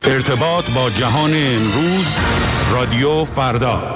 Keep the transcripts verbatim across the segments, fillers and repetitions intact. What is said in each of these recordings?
ارتباط با جهان امروز، رادیو فردا.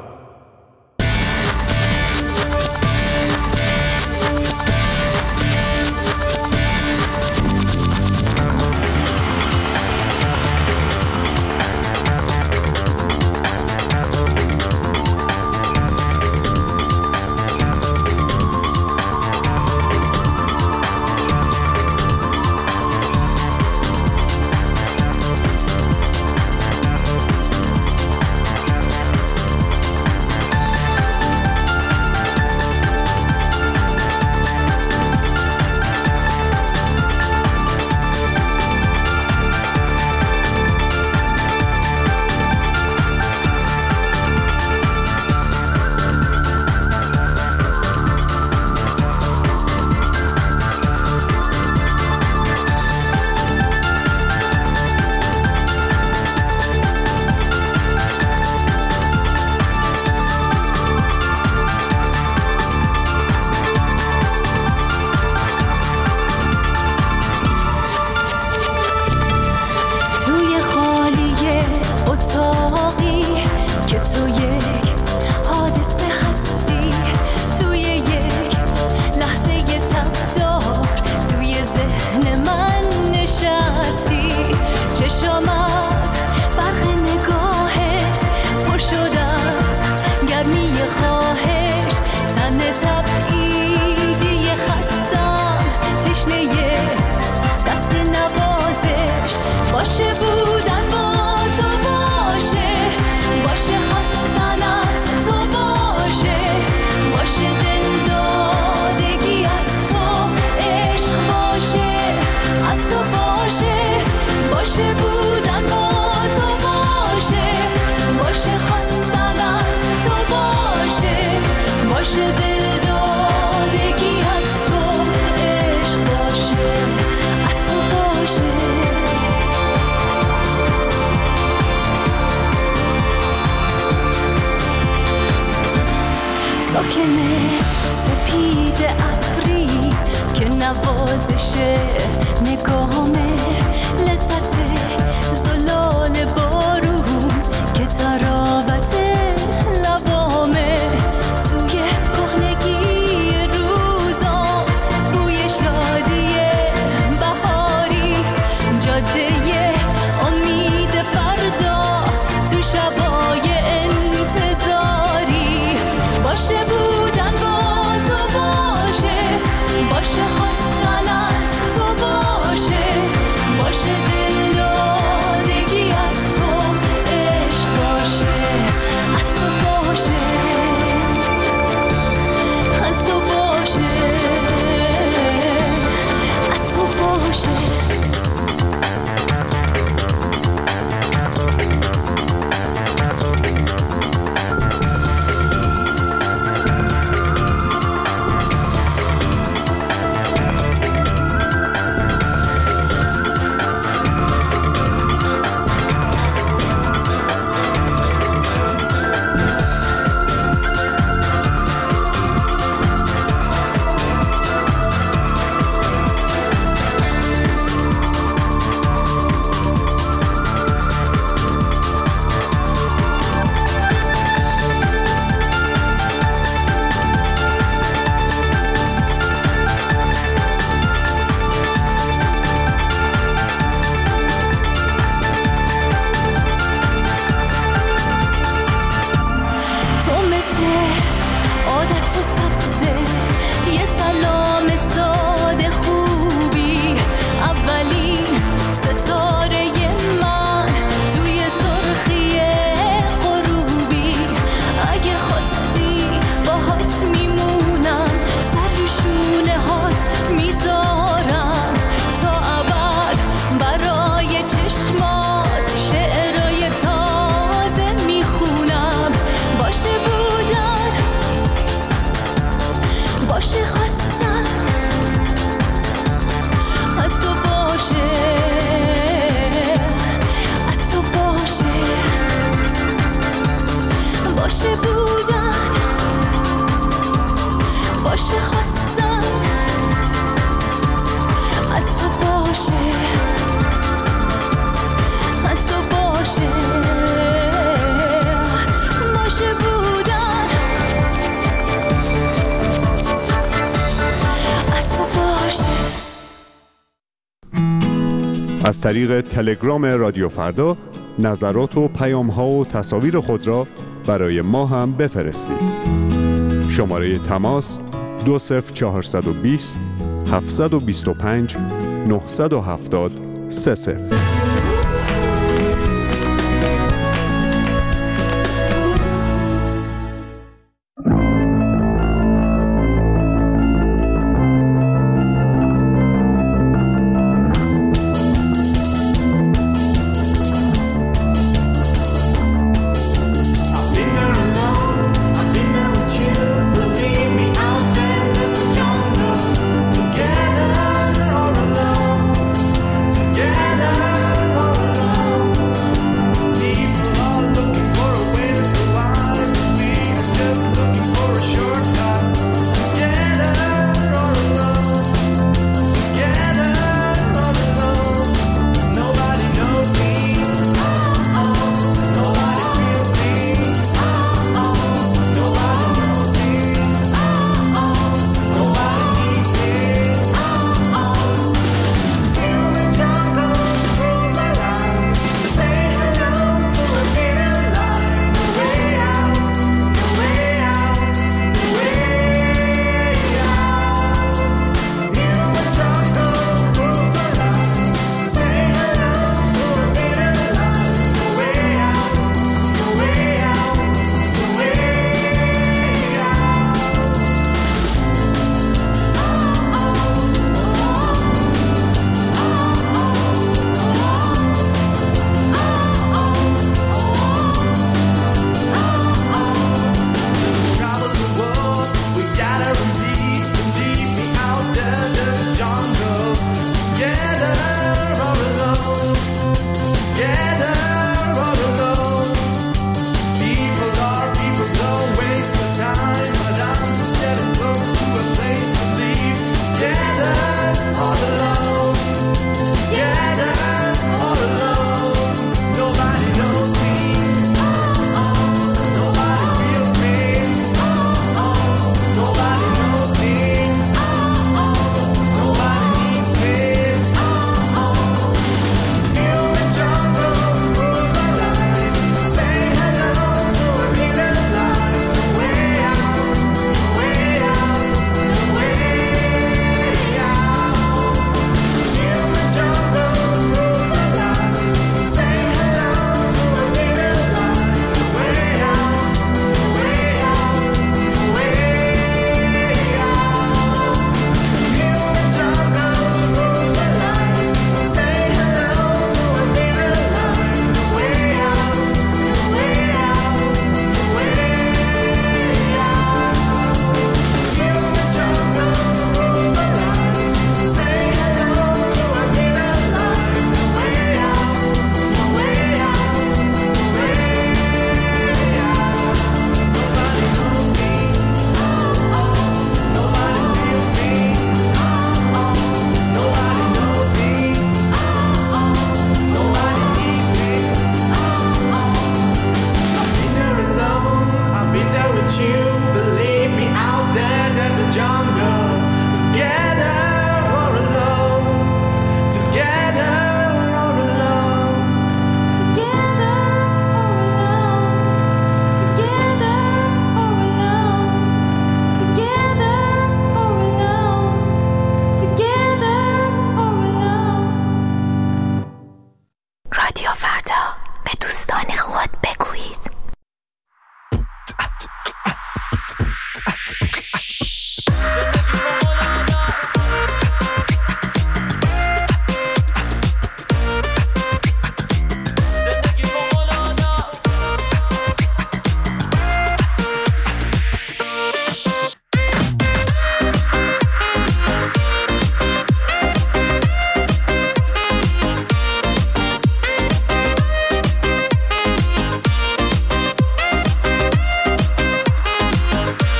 ساکنه سپید ابری که نوازش نگاهمه، لذت زلال بارون که تراوت لبامه، توی کهنگی روزا بوی شادی بهاری، جاده امید فردا تو شبای انتظاری، باشه بودن با تو باشه، باشه خواستن از تو باشه، از طریق تلگرام رادیو فردا نظرات و پیام‌ها و تصاویر خود را برای ما هم بفرستید. شماره تماس دو صفر چهارصد و بیست هفتصد و بیست و پنج نهصد و هفتاد سه صفر.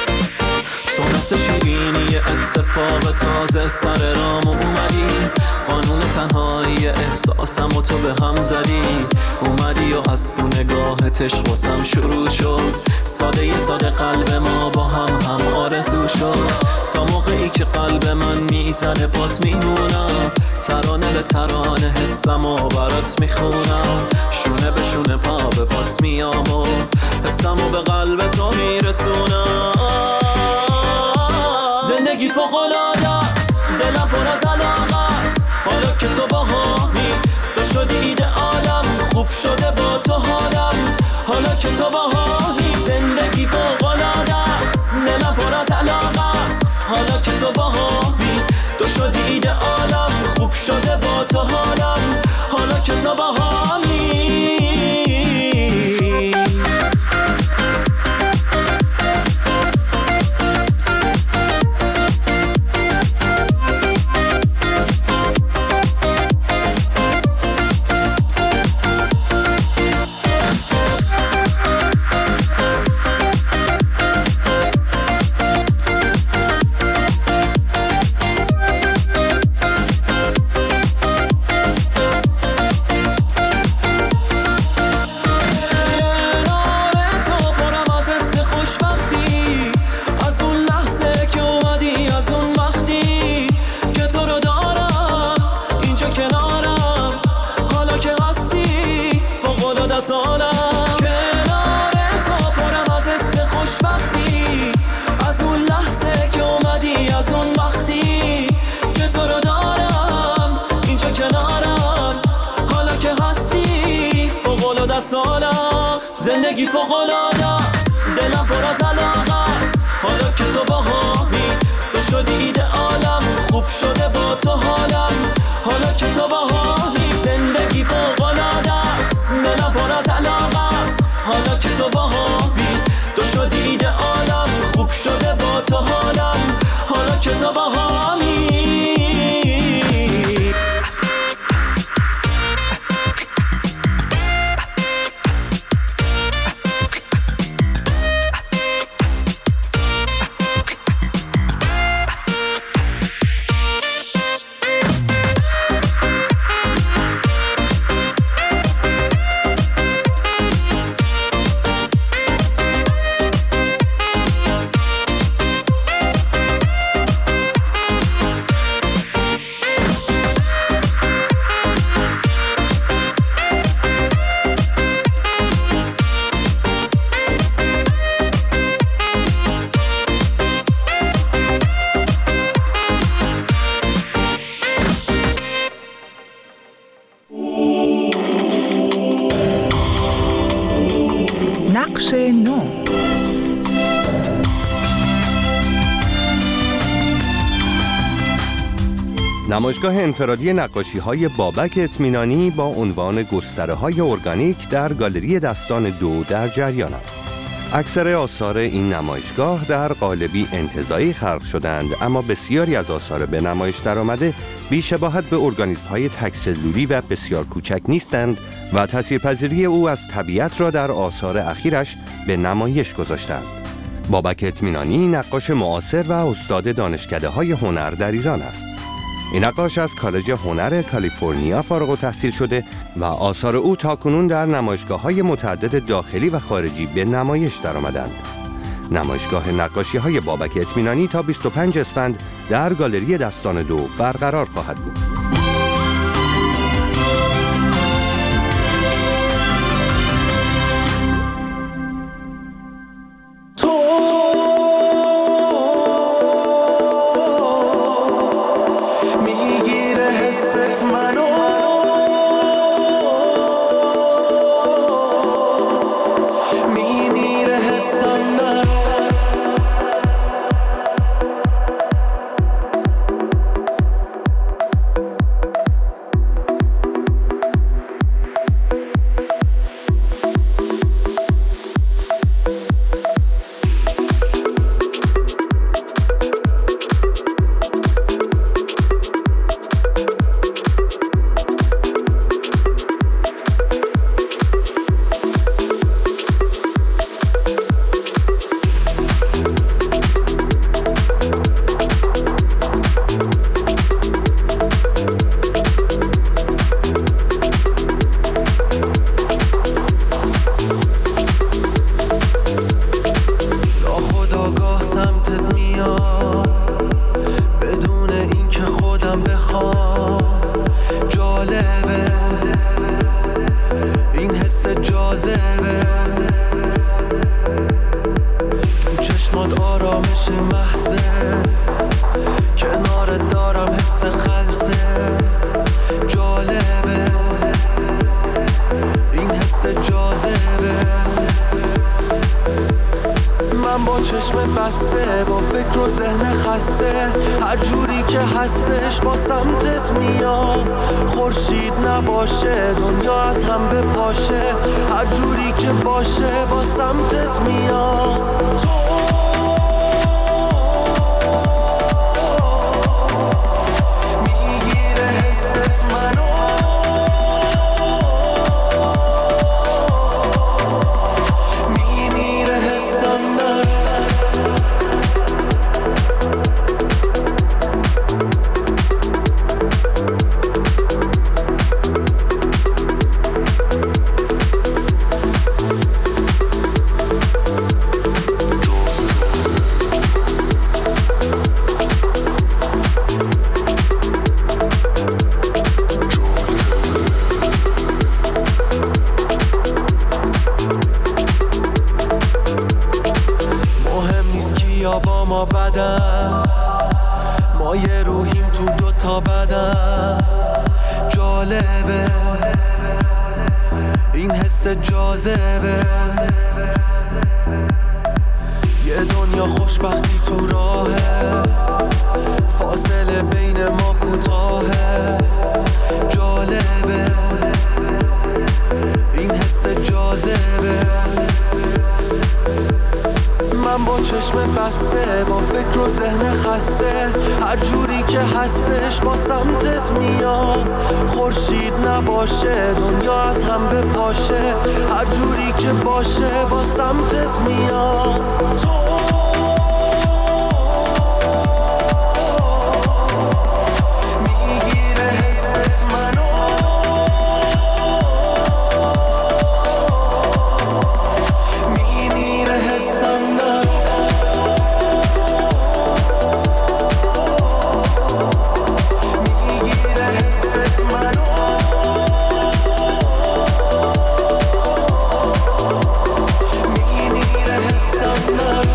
اتفاق تازه سر رام اومدی، قانون تنهایی احساسم و تو به هم زدی، اومدی و از تو نگاهت عشق واسم شروع شد. ساده یه ساده قلب ما با هم هم آرزو شد. تا موقعی که قلب من میزنه پات میمونم، ترانه به ترانه حسم و برات میخونم. شونه به شونه پا به پات میام و حسم و به قلب تو میرسونم. زندگی فوق‌العاده است، دلم پر از علاقه است. حالا که تو باهامی تو شدی ایدئالم، خوب شده با تو حالم. حالا که تو باهامی زندگی فوق‌العاده است، دلم پر از علاقه است. حالا که تو باهامی تو شدی ایدئالم، خوب شده با تو حالم. حالا که تو باهامی زندگی فوق‌العاده است، دلم پر از علاقه است. حالا که تو باهامی تو شدی ایدئالم، خوب شده با تو حالم. حالا که تو باهامی زندگی فوق‌العاده است، دلم پر از علاقه است. حالا که تو باهامی تو شدی ایدئالم، خوب شده با تو حالم. حالا که تو باهامی نقش نو. نمایشگاه انفرادی نقاشی‌های بابک اطمینانی با عنوان گستره‌های ارگانیک در گالری دستان دو در جریان است. اکثر آثار این نمایشگاه در قالبی انتزاعی خلق شدند، اما بسیاری از آثار به نمایش درآمده بی‌شباهت به ارگانیسم‌های تک‌سلولی و بسیار کوچک نیستند و تاثیرپذیری او از طبیعت را در آثار اخیرش به نمایش گذاشتند. بابک اطمینانی نقاش معاصر و استاد دانشکده‌های هنر در ایران است. این نقاش از کالج هنر کالیفرنیا فارغ التحصیل شده و آثار او تاکنون در نمایشگاه‌های متعدد داخلی و خارجی به نمایش درآمدند. نمایشگاه نقاشی‌های بابک اطمینانی تا بیست و پنج اسفند در گالری دستان دو برقرار خواهد بود. این حس جاذبه، تو چشمات آرامش محضه، کنارت دارم حس خلصه، جالبه این حس جاذبه. من با چشم بسته، با فکر و ذهن خسته، هر جوری که هستش با سمتت میام. خورشید نباشه دنیا از هم بپاشه، هر جوری که باشه با سمتت میام. تو میگیره حست منو، میمیره حسم من. با ما بدن، ما یه روحیم تو دوتا بدن. جالبه این حس جاذبه، یه دنیا خوشبختی تو راهه، فاصله بین ما کوتاهه. جالبه این حس جاذبه. من با چشم بسته، با فکر و ذهن خسته، هر جوری که هستش با سمتت میام. خورشید نباشه دنیا از هم بپاشه، هر جوری که باشه با سمتت میام. تو میگیره حست منو، میمیره حسم من. میگیره حست منو، میمیره حسم من.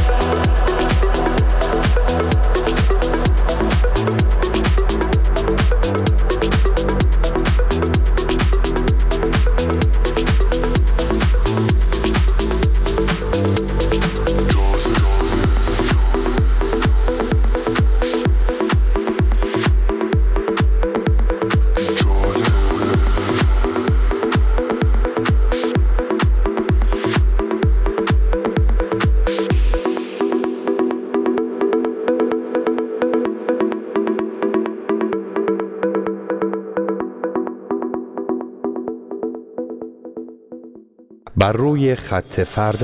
بر روی خط فردا.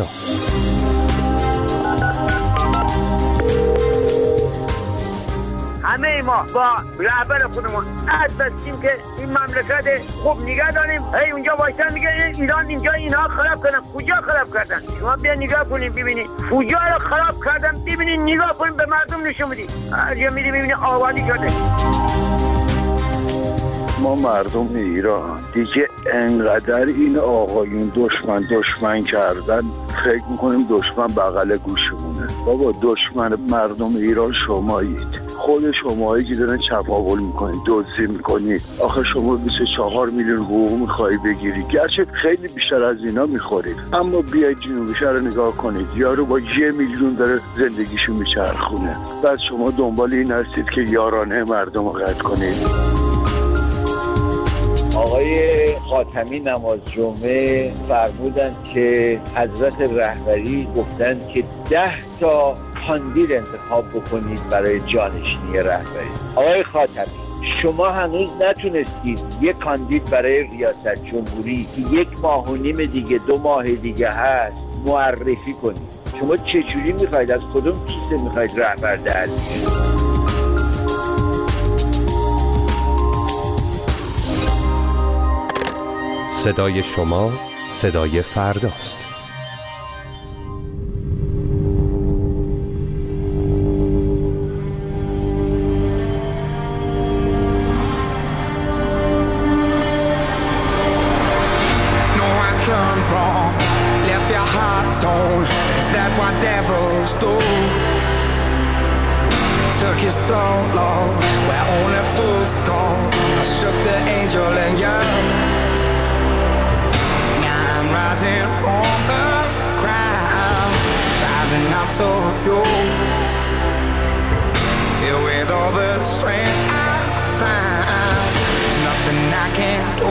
همه ما با رهبر خودمون عهد بستیم که این مملکت خوب نگه داریم. هی اونجا باشن میگه ایران اینجا اینها خراب کردن. کجا خراب کردن؟ شما بیا نگاه کنیم ببینید. کجا رو خراب کردن ببینید، نگاه کنیم، به مردم نشون بدید. هر جا میری ببینید آبادی شده. ما مردم ایران دیگه انقدر این آقایون دشمن دشمن کردن، فکر میکنیم دشمن بغل گوشمونه. بابا دشمن مردم ایران شمایید. خود شمایی که دارن چپاول میکنید، دزدی میکنید. آخه شما بیست و چهار میلیون حقوق میخوای بگیری، گرچه خیلی بیشتر از اینا میخورید، اما بیاید جنوبی شهر نگاه کنید، یارو با یه میلیون داره زندگیشو میچرخونه. بعد شما دنبال این هستید که یارانه مردم رو قطع کنید. آقای خاتمی نماز جمعه فرمودن که حضرت رهبری گفتن که ده تا کاندید انتخاب بکنید برای جانشینی رهبری. آقای خاتمی، شما هنوز نتونستید یک کاندید برای ریاست جمهوری که یک ماه و نیم دیگه دو ماه دیگه هست معرفی کنید. شما چجوری میخواید، از کدوم کیسه میخواید رهبر در بیارید؟ صدای شما صدای فرداست. what devils do. Took you so long, where only fools go. I shook the angel in you. Now I'm rising from the ground, rising up to you. Filled with all the strength I find, there's nothing I can't do.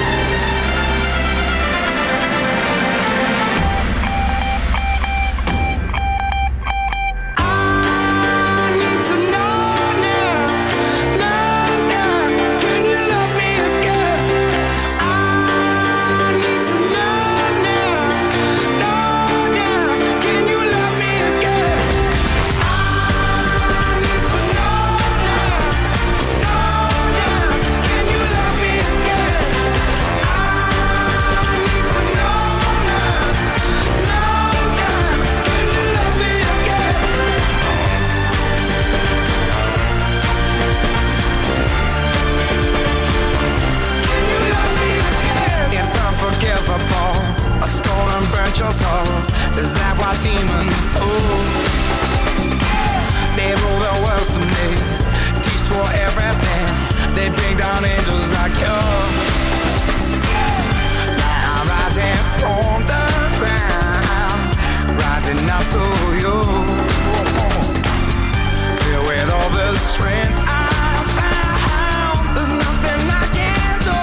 Your soul, is that what demons do? They rule the world to me, destroy everything. They bring down angels like you. Now I'm rising from the ground, rising up to you. Filled with all the strength I found, there's nothing I can't do.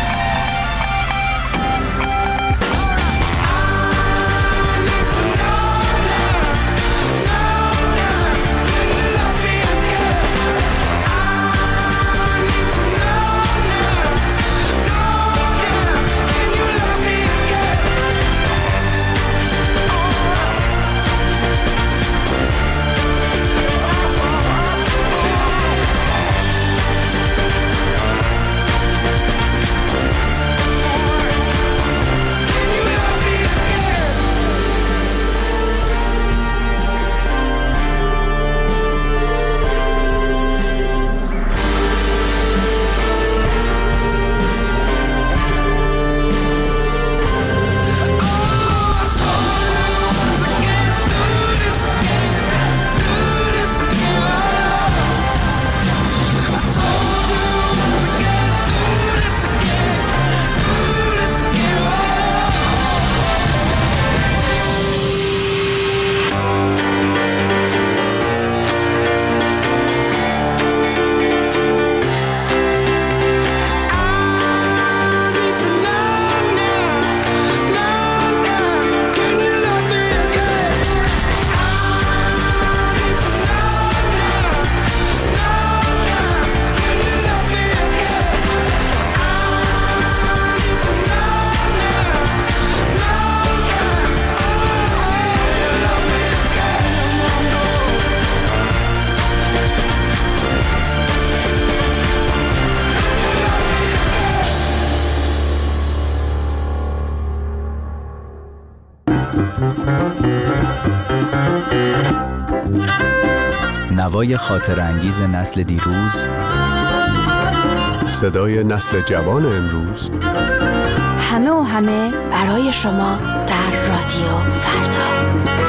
نوای خاطر انگیز نسل دیروز، صدای نسل جوان امروز، همه و همه برای شما در رادیو فردا.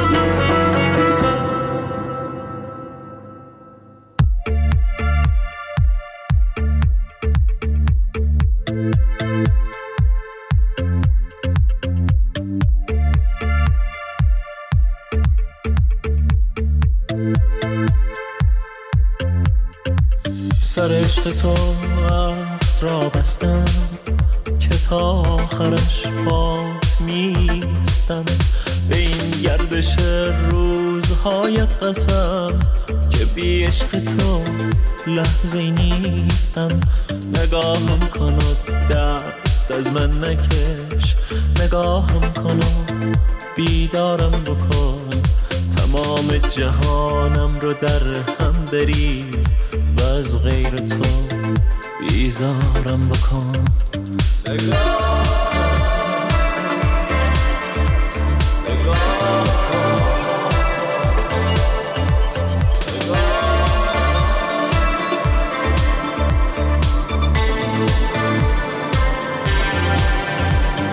سر عشق تو عهد را بستم که تا آخرش پات میستم، به این گردش روزهایت قسم که بی عشق تو لحظه نیستم. نگاهم کن و دست از من نکش، نگاهم کن و بیدارم بکن، تمام جهانم رو در هم بریز و از غیر تو بیزارم بکن.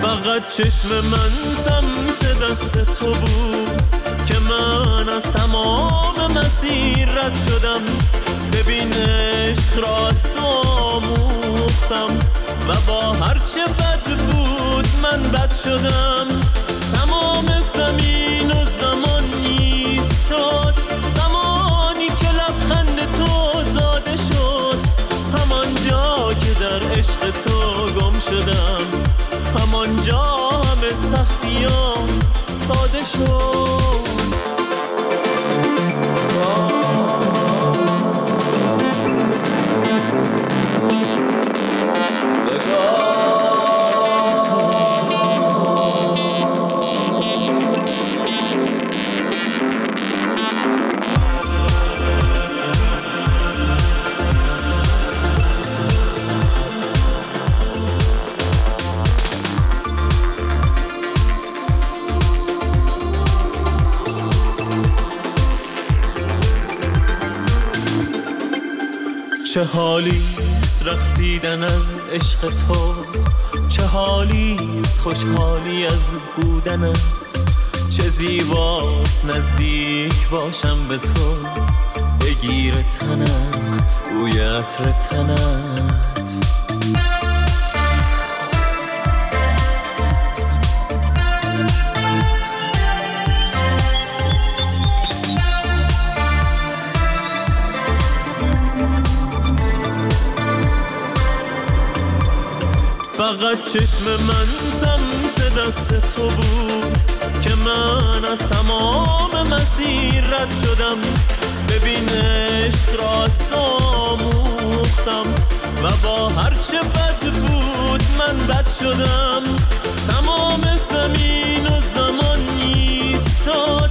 فقط چشم من سمت دست تو بود که من از تمام مسیر رد شدم. ببین عشق را از تو آموختم و با هرچه بد بود من بد شدم. تمام زمین و زمان ایستاد زمانی که لبخند تو زاده شد. همان جا که در عشق تو گم شدم، همان جا همه سختیام ساده شد. چه حالیست رقصیدن از عشق تو، چه حالیست خوشحالی از بودنت. چه زیباست نزدیک باشم به تو، بگیر تنم بوی عطر تنت. فقط چشم من سمت دست تو بود که من از تمام مسیر رد شدم. ببین عشق را از تو آموختم و با هرچه بد بود من بد شدم. تمام زمین و زمان ایستاد